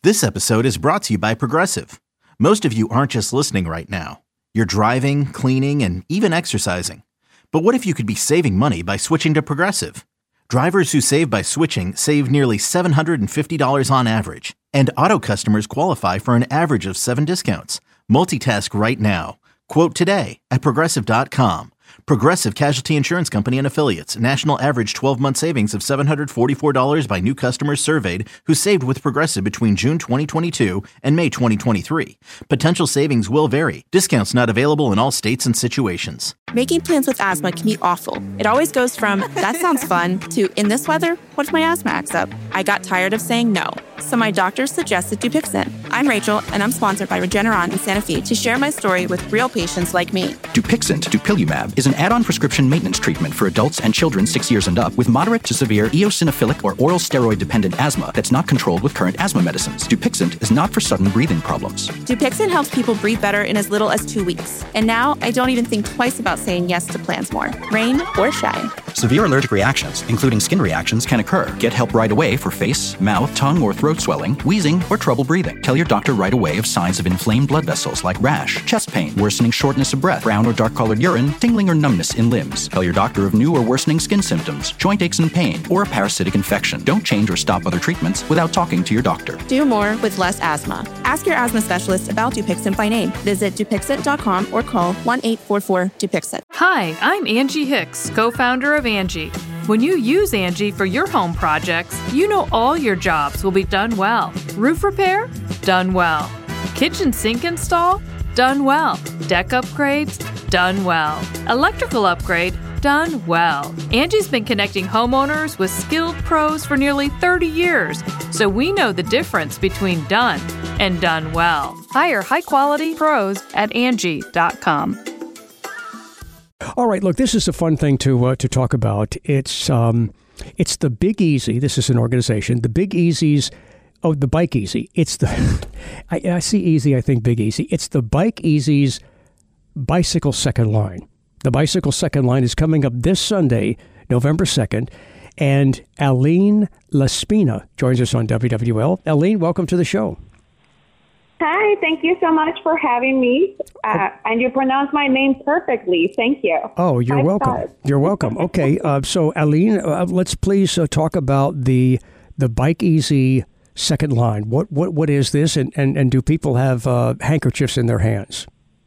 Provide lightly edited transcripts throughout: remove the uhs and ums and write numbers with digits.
This episode is brought to you by Progressive. Most of you aren't just listening right now. You're driving, cleaning, and even exercising. But what if you could be saving money by switching to Progressive? Drivers who save by switching save nearly $750 on average. And auto customers qualify for an average of 7 discounts. Multitask right now. Quote today at Progressive.com. Progressive Casualty Insurance Company and Affiliates. National average 12-month savings of $744 by new customers surveyed who saved with Progressive between June 2022 and May 2023. Potential savings will vary. Discounts not available in all states and situations. Making plans with asthma can be awful. It always goes from, that sounds fun, to, in this weather, what if my asthma acts up? I got tired of saying no. So my doctor suggested Dupixent. I'm Rachel, and I'm sponsored by Regeneron in Santa Fe to share my story with real patients like me. Dupixent, dupilumab, is an add-on prescription maintenance treatment for adults and children 6 years and up with moderate to severe eosinophilic or oral steroid-dependent asthma that's not controlled with current asthma medicines. Dupixent is not for sudden breathing problems. Dupixent helps people breathe better in as little as 2 weeks. And now I don't even think twice about saying yes to plans more, rain or shine. Severe allergic reactions, including skin reactions, can occur. Get help right away for face, mouth, tongue, or throat swelling, wheezing, or trouble breathing. Tell your doctor right away of signs of inflamed blood vessels like rash, chest pain, worsening shortness of breath, brown or dark-colored urine, tingling or numbness in limbs. Tell your doctor of new or worsening skin symptoms, joint aches and pain, or a parasitic infection. Don't change or stop other treatments without talking to your doctor. Do more with less asthma. Ask your asthma specialist about Dupixent by name. Visit Dupixent.com or call 1-844-DUPIXENT. Hi, I'm Angie Hicks, co-founder of Angie. When you use Angie for your home projects, you know all your jobs will be done well. Roof repair? Done well. Kitchen sink install? Done well. Deck upgrades? Done well. Electrical upgrade? Done well. Angie's been connecting homeowners with skilled pros for nearly 30 years, so we know the difference between done and done well. Hire high-quality pros at Angie.com. All right, look, this is a fun thing to talk about. It's the Big Easy. This is an organization. The Big Easy's, the Bike Easy. It's the, I see Easy, I think Big Easy. It's the Bike Easy's Bicycle Second Line. The Bicycle Second Line is coming up this Sunday, November 2nd, and Aline Laspina joins us on WWL. Aline, welcome to the show. Hi, thank you so much for having me. And you pronounced my name perfectly. Thank you. Oh, you're welcome. You're welcome. Okay, so Aline, let's please talk about the Bike Easy Second Line. What is this, and do people have handkerchiefs in their hands?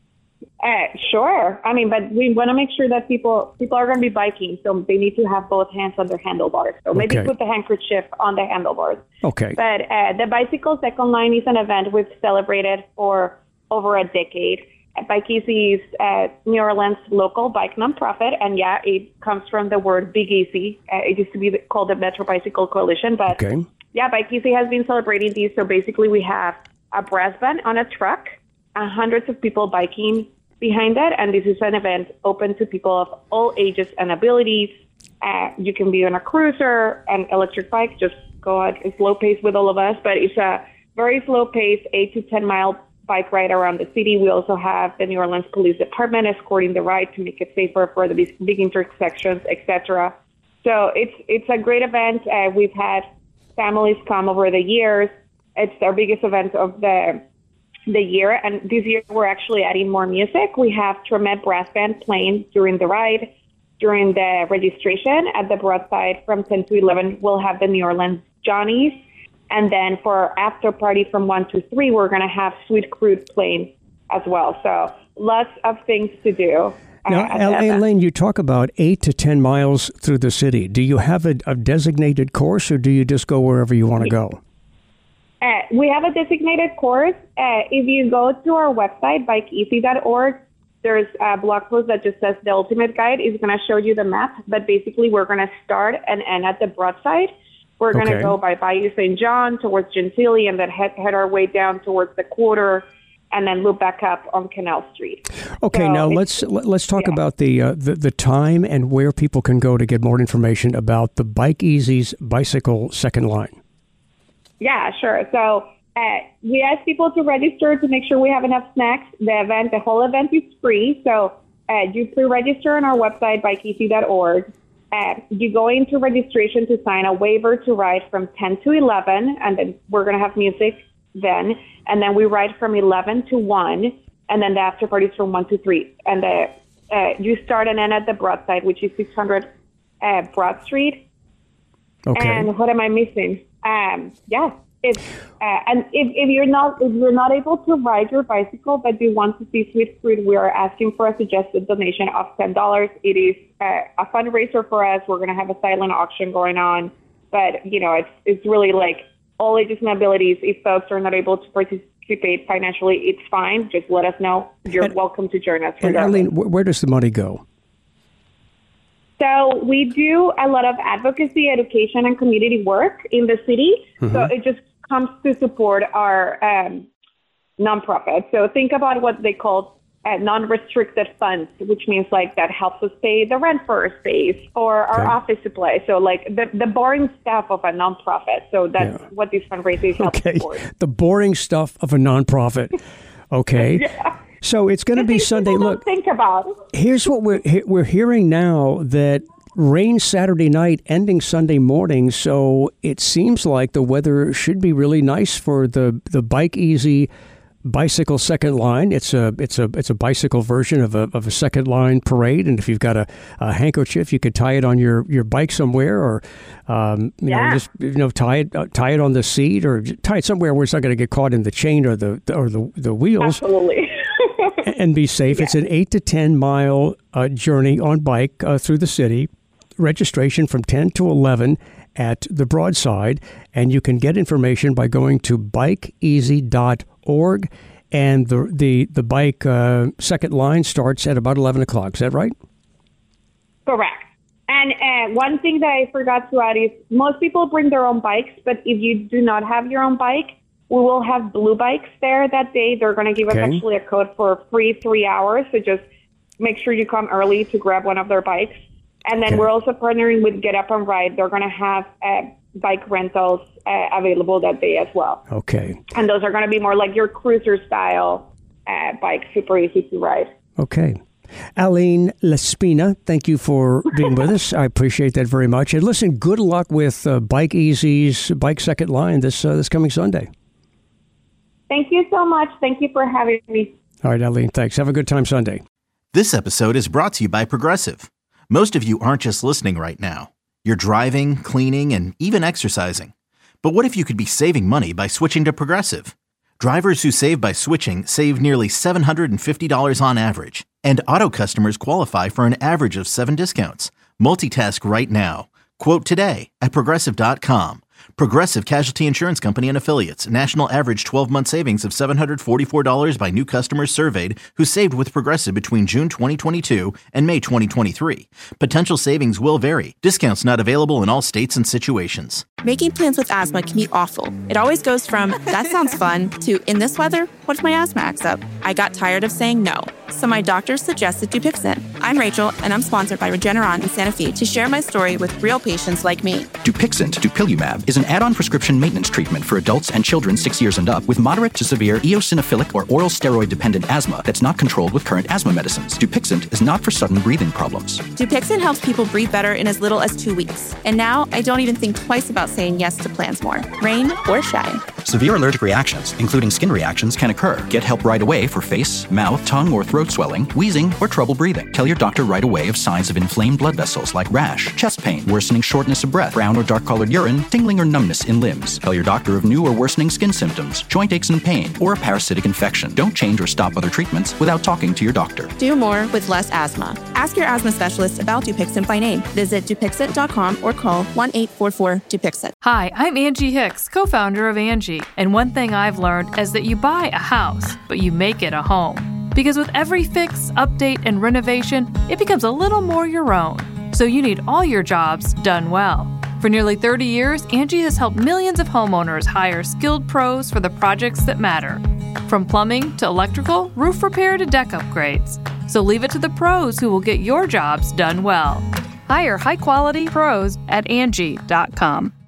Sure. I mean, but we want to make sure that people are going to be biking, so they need to have both hands on their handlebars. So maybe put the handkerchief on the handlebars. Okay. But the Bicycle Second Line is an event we've celebrated for over a decade. Bike Easy is New Orleans' local bike nonprofit, and yeah, it comes from the word Big Easy. It used to be called the Metro Bicycle Coalition, but yeah, Bike Easy has been celebrating these. So basically, we have a brass band on a truck, hundreds of people biking behind that, and this is an event open to people of all ages and abilities. You can be on a cruiser, an electric bike, just go at a slow pace with all of us, but it's a very slow pace, 8 to 10 mile bike ride around the city. We also have the New Orleans Police Department escorting the ride to make it safer for the big intersections, etc. So it's a great event. We've had families come over the years. It's our biggest event of the year, and this year we're actually adding more music. We have Tremet Brass Band playing during the ride. During the registration at the Broadside from 10 to 11, we'll have the New Orleans Johnnies. And then for our after party from 1 to 3, we're going to have Sweet Crude playing as well. So lots of things to do. Now, Elaine, you talk about 8 to 10 miles through the city. Do you have a designated course, or do you just go wherever you want to go? We have a designated course. If you go to our website, bikeeasy.org, there's a blog post that just says the ultimate guide is going to show you the map. But basically, we're going to start and end at the Broadside. We're going to go by Bayou St. John towards Gentilly, and then head our way down towards the Quarter, and then loop back up on Canal Street. Okay, so now let's talk about the time and where people can go to get more information about the Bike Easy's Bicycle Second Line. Yeah, sure. So we ask people to register to make sure we have enough snacks. The whole event is free. So you pre-register on our website, bikeeasy.org. You go into registration to sign a waiver to ride from 10 to 11, and then we're going to have music then. And then we ride from 11 to 1, and then the after party is from 1 to 3. And you start and end at the Broadside, which is 600 Broad Street. Okay. And what am I missing? Yeah. And if you're not able to ride your bicycle, but you want to see Sweet Fruit, we are asking for a suggested donation of $10. It is a fundraiser for us. We're going to have a silent auction going on, but it's really like all ages and abilities. If folks are not able to participate financially, it's fine. Just let us know. You're welcome to join us. And Arlene, where does the money go? So we do a lot of advocacy, education, and community work in the city. Mm-hmm. So it just comes to support our nonprofit. So think about what they call non-restricted funds, which means like that helps us pay the rent for our space or our office supply. So like the boring stuff of a nonprofit. So that's what these fundraisers help support. The boring stuff of a nonprofit. Okay. Yeah. So it's going to be Sunday. Look, think about. Here's what we're hearing now, that rain Saturday night, ending Sunday morning. So it seems like the weather should be really nice for the Bike Easy bicycle second line. It's a bicycle version of a second line parade, and if you've got a handkerchief, you could tie it on your bike somewhere, or just tie it on the seat, or tie it somewhere where it's not going to get caught in the chain or the wheels. Absolutely. And be safe. Yeah. It's an 8 to 10 mile journey on bike through the city. Registration from 10 to 11 at the Broadside, and you can get information by going to bikeeasy.org. And the bike second line starts at about 11 o'clock. Is that right? Correct. And one thing that I forgot to add is most people bring their own bikes, but if you do not have your own bike, we will have blue bikes there that day. They're going to give us actually a code for free 3 hours. So just make sure you come early to grab one of their bikes. And then we're also partnering with Get Up and Ride. They're going to have bike rentals available that day as well. Okay. And those are going to be more like your cruiser style bikes, super easy to ride. Okay. Aline Lespina, thank you for being with us. I appreciate that very much. And listen, good luck with Bike Easy's Bike Second Line this coming Sunday. Thank you so much. Thank you for having me. All right, Aline, thanks. Have a good time Sunday. This episode is brought to you by Progressive. Most of you aren't just listening right now. You're driving, cleaning, and even exercising. But what if you could be saving money by switching to Progressive? Drivers who save by switching save nearly $750 on average. And auto customers qualify for an average of 7 discounts. Multitask right now. Quote today at Progressive.com. Progressive Casualty Insurance Company and Affiliates. National average 12-month savings of $744 by new customers surveyed who saved with Progressive between June 2022 and May 2023. Potential savings will vary. Discounts not available in all states and situations. Making plans with asthma can be awful. It always goes from, that sounds fun, to, in this weather, what if my asthma acts up? I got tired of saying no. So my doctor suggested Dupixent. I'm Rachel, and I'm sponsored by Regeneron in Santa Fe to share my story with real patients like me. Dupixent, dupilumab, is an add-on prescription maintenance treatment for adults and children 6 years and up with moderate to severe eosinophilic or oral steroid-dependent asthma that's not controlled with current asthma medicines. Dupixent is not for sudden breathing problems. Dupixent helps people breathe better in as little as 2 weeks. And now I don't even think twice about saying yes to plans more, rain or shine. Severe allergic reactions, including skin reactions, can occur. Get help right away for face, mouth, tongue, or throat swelling, wheezing, or trouble breathing. Tell your doctor right away of signs of inflamed blood vessels like rash, chest pain, worsening shortness of breath, brown or dark-colored urine, tingling or numbness in limbs. Tell your doctor of new or worsening skin symptoms, joint aches and pain, or a parasitic infection. Don't change or stop other treatments without talking to your doctor. Do more with less asthma. Ask your asthma specialist about Dupixent by name. Visit Dupixent.com or call 1-844-DUPIXENT. Hi, I'm Angie Hicks, co-founder of Angie. And one thing I've learned is that you buy a house, but you make it a home. Because with every fix, update, and renovation, it becomes a little more your own. So you need all your jobs done well. For nearly 30 years, Angie has helped millions of homeowners hire skilled pros for the projects that matter. From plumbing to electrical, roof repair to deck upgrades. So leave it to the pros who will get your jobs done well. Hire high-quality pros at Angie.com.